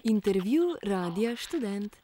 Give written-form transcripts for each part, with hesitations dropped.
Intervju Radia Študent.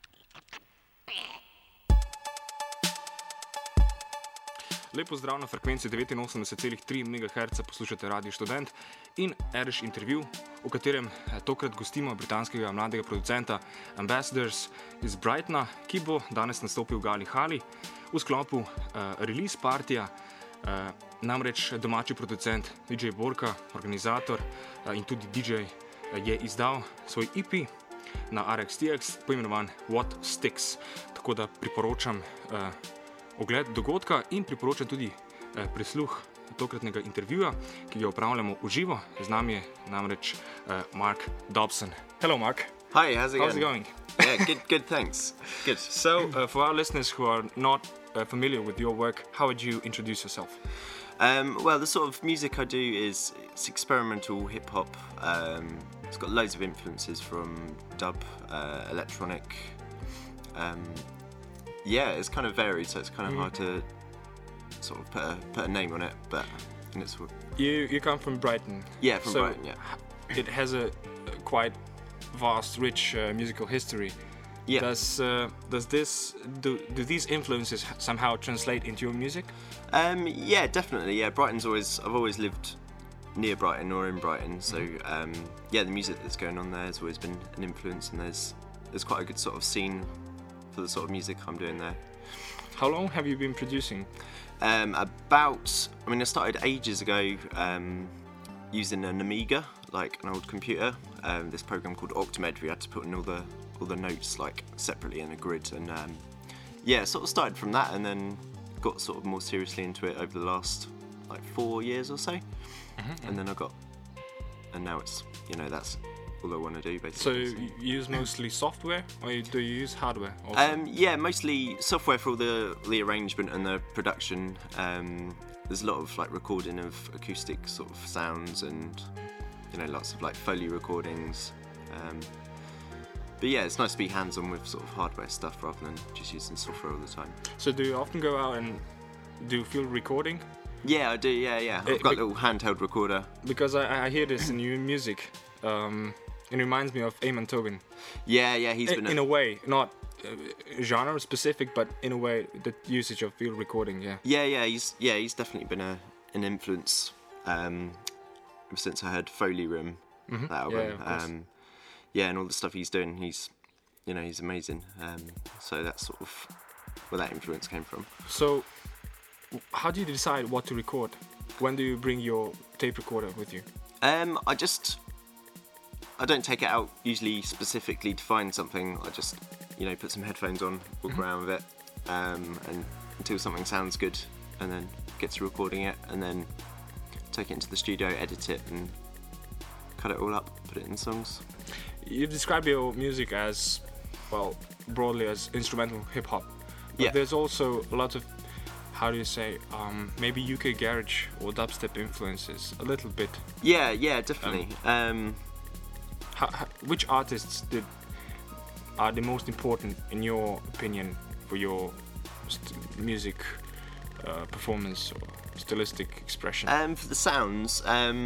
Lepo zdrav na frekvenci 89,3 MHz poslušate Radio Študent in Eriš intervju, v katerem tokrat gostimo britanskega mladega producenta Ambassadors iz Brightona, ki bo danes nastopil v Gali Hali v sklopu release partija. Namreč domači producent DJ Borka, organizator in tudi DJ je izdal svoj EP na RXTX, poimenovan What Sticks. Tako da priporočam ogled dogodka in priporočam tudi prisluh tokratnega intervjuja, ki ga opravljamo v živo. Z nami je namreč Mark Dobson. Hello, Mark. Hi, how's it going? Yeah, good, thanks. Good. So, for our listeners who are not familiar with your work, how would you introduce yourself? Well, the sort of music I do it's experimental hip-hop. It's got loads of influences from dub, electronic. Yeah, it's kind of varied, so it's kind of hard to sort of put a name on it, but and it's You come from Brighton. Yeah, from Brighton. Yeah. It has a quite vast, rich musical history. Yeah. Do these influences somehow translate into your music? Yeah, definitely. Yeah, I've always lived near Brighton or in Brighton, so yeah, the music that's going on there has always been an influence, and there's quite a good sort of scene for the sort of music I'm doing there. How long have you been producing? I started ages ago using an Amiga, like an old computer. This program called Octamed, where you had to put in all the notes like separately in a grid, and yeah, sort of started from that, and then got sort of more seriously into it over the last like 4 years or so. And then and now it's, that's all I want to do basically. So you use mostly software, or do you use hardware also? Yeah, mostly software for all the arrangement and the production. There's a lot of like recording of acoustic sort of sounds, and lots of like Foley recordings. But yeah, it's nice to be hands-on with sort of hardware stuff rather than just using software all the time. So do you often go out and do field recording? Yeah, I do. Yeah. I've got a little handheld recorder. Because I hear this in your music. It reminds me of Eamon Tobin. Yeah, he's been... In a way, not genre specific, but in a way, the usage of field recording, yeah. Yeah, he's definitely been an influence ever since I heard Foley Room, that album. Yeah, and all the stuff he's doing, he's amazing. So that's sort of where that influence came from. So, how do you decide what to record? When do you bring your tape recorder with you? I don't take it out usually specifically to find something. I just, put some headphones on, walk around with it, and until something sounds good, and then get to recording it, and then take it into the studio, edit it, and cut it all up, put it in songs. You've described your music as, well, broadly as instrumental hip-hop. But there's also a lot of, how do you say, maybe UK garage or dubstep influences, a little bit. Yeah, definitely. Which artists are the most important, in your opinion, for your music performance or stylistic expression? For the sounds,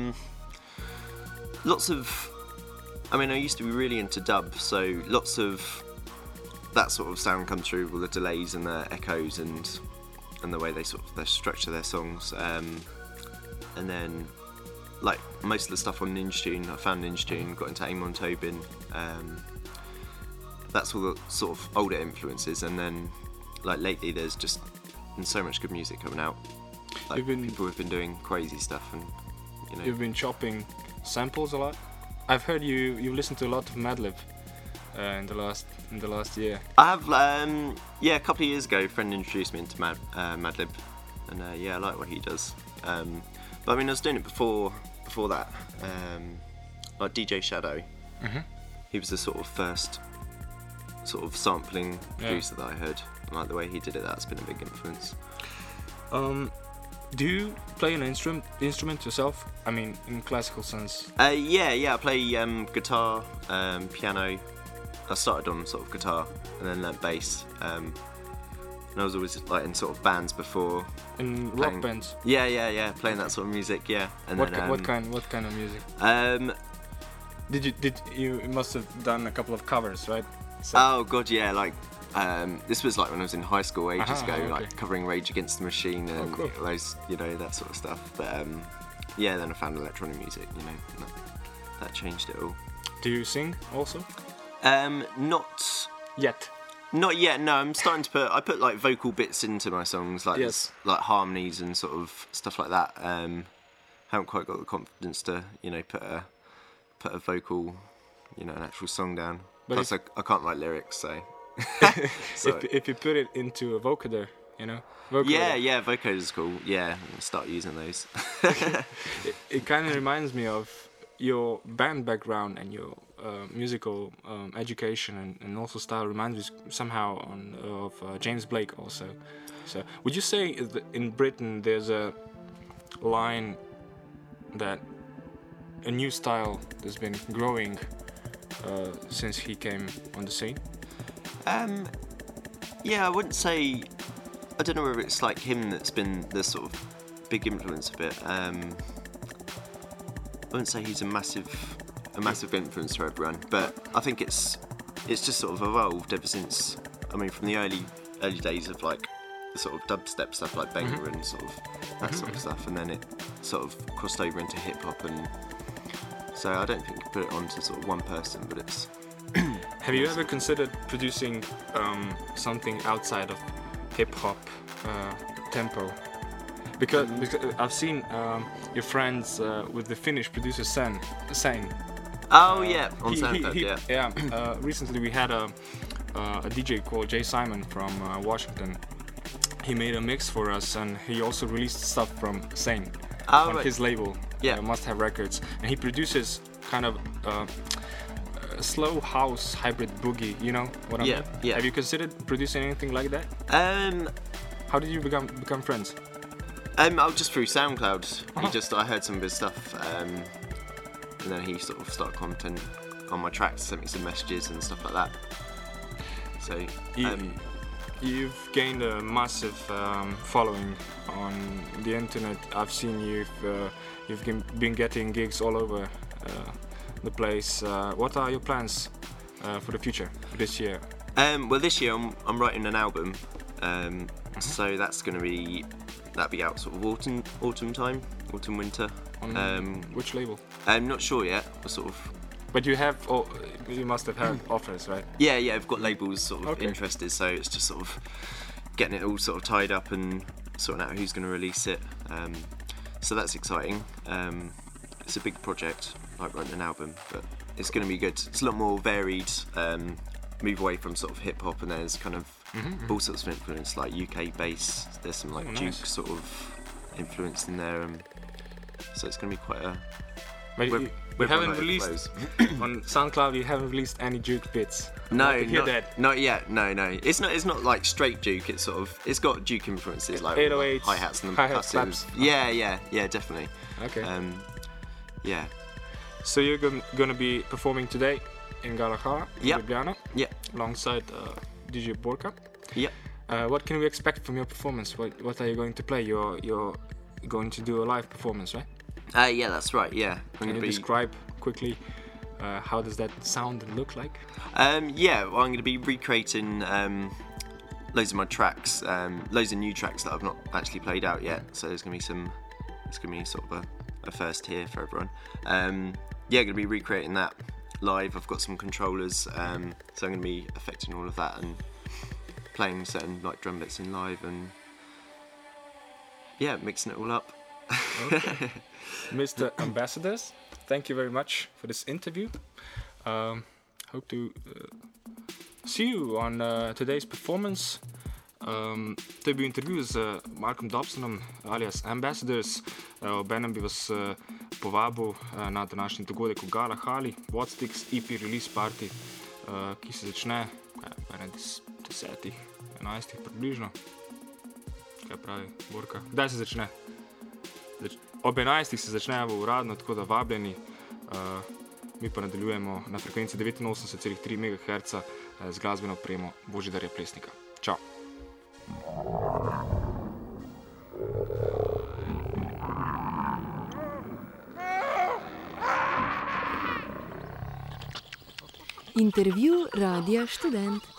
lots of... I used to be really into dub, so lots of that sort of sound comes through, all the delays and the echoes and the way they structure their songs. And then, like, most of the stuff on Ninja Tune, I found Ninja Tune, got into Eamon Tobin. That's all the sort of older influences, and then, like, lately there's just been so much good music coming out. Like, people have been doing crazy stuff, and You've been chopping samples a lot. I've heard you listen to a lot of Madlib in the last year. I have, a couple of years ago, a friend introduced me into Madlib, and I like what he does. But I was doing it before that. Like DJ Shadow, he was the sort of first sort of sampling producer that I heard. And like the way he did it, that's been a big influence. Do you play an instrument yourself? In classical sense. Yeah. I play guitar, piano. I started on sort of guitar and then learnt bass. And I was always like in sort of bands before. In rock bands. Yeah. Playing that sort of music. Yeah. And what kind of music? Did you must have done a couple of covers, right? So, Oh god, yeah, like this was like when I was in high school ages ago, okay. like covering Rage Against the Machine and cool. those, that sort of stuff. But yeah, then I found electronic music, that changed it all. do you sing also? Not Yet. Not yet. No, I'm starting to I put like vocal bits into my songs, like Yes. like harmonies and sort of stuff like that. Haven't quite got the confidence to put a vocal, an actual song down. But Plus, I can't write lyrics, so. So If you put it into a vocoder, vocoder. yeah, vocoder is cool. Yeah, I'll start using those. It kind of reminds me of your band background and your musical education and also style reminds me somehow of James Blake also. So would you say that in Britain there's a line that a new style has been growing since he came on the scene? Yeah, I wouldn't say. I don't know whether it's like him that's been the sort of big influence of it. I wouldn't say he's a massive influence for everyone, but I think it's just sort of evolved ever since. I mean, from the early days of like the sort of dubstep stuff like Banger and sort of that sort of stuff, and then it sort of crossed over into hip hop, and so I don't think you put it onto sort of one person, but it's. Have you ever considered producing something outside of hip hop tempo? Because I've seen your friends with the Finnish producer Sein. Oh yeah, on SoundCloud, yeah. Yeah. Recently we had a DJ called Jay Simon from Washington. He made a mix for us, and he also released stuff from Sein on his label. Yeah. Must Have Records, and he produces kind of. Slow house hybrid boogie, you know what I mean? Yeah. Have you considered producing anything like that? How did you become friends? I was just through SoundCloud. I heard some of his stuff, and then he sort of started commenting on my tracks, sent me some messages and stuff like that. So you've gained a massive following on the internet. I've seen you've been getting gigs all over the place. What are your plans for the future for this year? Well, this year I'm writing an album, so that'll be out sort of autumn time, autumn winter. On which label? I'm not sure yet. But you must have had offers, right? Yeah, I've got labels sort of interested, so it's just sort of getting it all sort of tied up and sorting out who's going to release it. So that's exciting. It's a big project, like writing an album, but it's going to be good. It's a lot more varied. Move away from sort of hip hop, and there's kind of all sorts of influence, like UK bass. There's some like Duke sort of influence in there, so it's going to be quite a. But we haven't released on SoundCloud. You haven't released any Duke bits. No, not yet. No. It's not like straight Duke. It's got Duke influences, like 808s, hi hats and hi-hat percussives. slaps. Yeah, definitely. Okay. Yeah. So you're gonna be performing today in Galahara, Ljubljana, alongside DJ Borka. Yeah. What can we expect from your performance? What are you going to play? You're going to do a live performance, right? Yeah, that's right. Yeah. Can you describe quickly how does that sound and look like? Yeah, well, I'm going to be recreating loads of my tracks, loads of new tracks that I've not actually played out yet. So it's going to be sort of a first here for everyone. Going to be recreating that live. I've got some controllers, so I'm going to be affecting all of that and playing certain like drum bits in live and mixing it all up. Okay. Mr. Ambassadors, thank you very much for this interview. Hope to see you on today's performance. To bi intervju z Markom Dobsonom alias Ambassadors. Obenem bi vas povabil na današnji dogodek v Galahali, Vodstix EP Release Party, ki se začne 10, 11 približno. Kaj pravi Borka? Kdaj se začne? Ob 11 se začne uradno, tako da vabljeni. Mi pa nadaljujemo na frekvenci 89,3 MHz z glasbeno opremo Božidarja Plesnika. Čau! Intervju Radia Študent.